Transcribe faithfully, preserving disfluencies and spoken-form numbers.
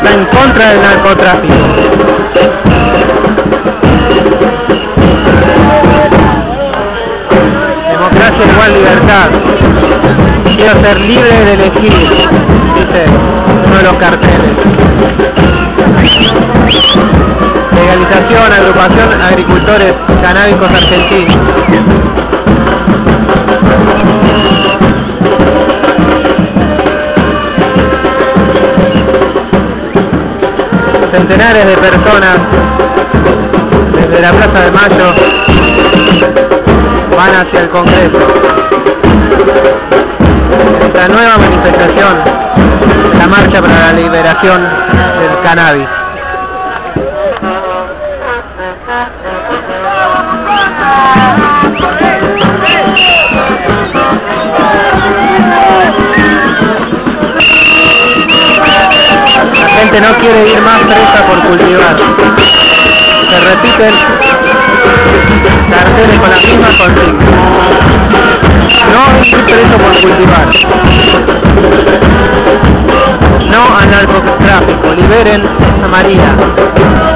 está en contra del narcotráfico. Democracia igual libertad. Quiero ser libre de elegir, dice uno de los carteles. Legalización, agrupación agricultores canábicos argentinos. Centenares de personas desde la Plaza de Mayo van hacia el Congreso. Esta nueva manifestación, la marcha para la liberación del cannabis. La gente no quiere ir más presa por cultivar. Se repiten carteles con la misma consigna. No ir preso por cultivar. No al narcotráfico. Liberen a María.